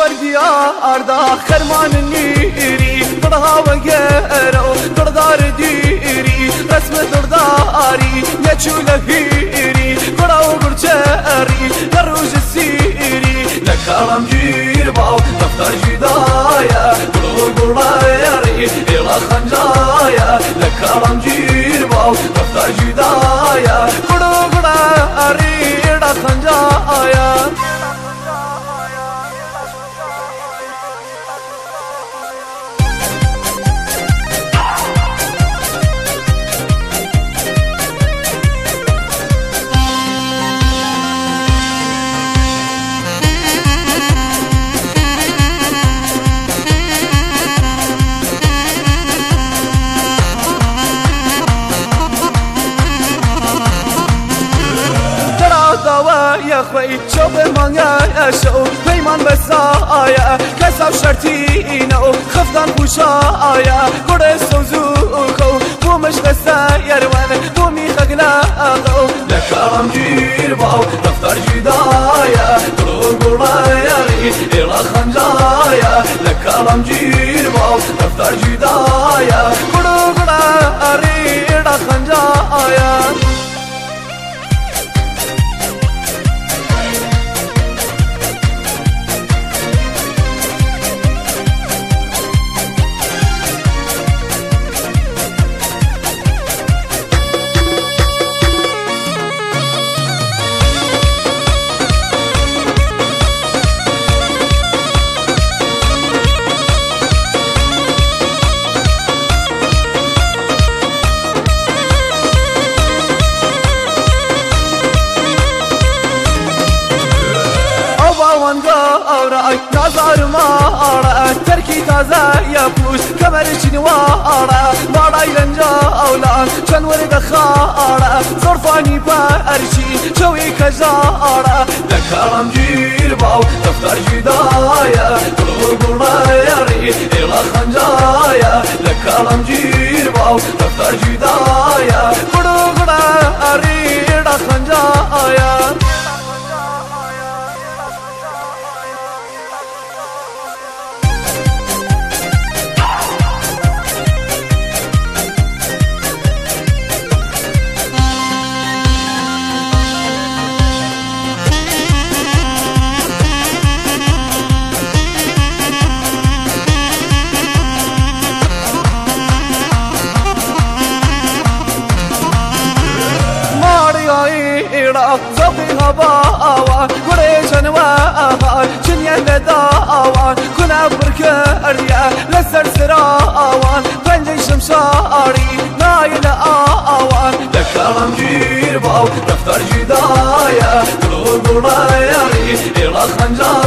والديار دا خرمان النيري قرها وقيرو قردار ديري رسم درداري يجو لهيري قرها وقرجاري نروج السيري لكرم جير باو دفتر جدايا قرها وقراري إلى خنجايا لكرم جير باو دفتر جدايا قرها وقراري إلى خنجايا يا خوي شوف المانيا شو بيمان بسايا كسب شرتينو خفضان بوشايا قرص وزوخو بو مش بساير وانا بو ميخك لاغو لكرم جير باو دفتر جدايا طلوع قرايا إلى خنجايا لكرم جير باو دفتر جدايا طلوع قرايا إلى خنجايا وراي نظر مارا تركي تازا يبوش كمر شنوارا وراي لنجا اولان شن ورد خارا صرفاني بارشي شوي كجارا لكرم جير باو دفتر جدايا طلوع قرايا إلى خنجايا لكرم جير باو دفتر جدايا طلوع قرايا إلى خنجايا زوقي هباوان قريشن واهان شنيا لداوان كنا بركريا لسر سراوان بنجي شمشاري نايل آوان لكرم جير باو دفتر جدايا طلوع قرايا إلى خنجايا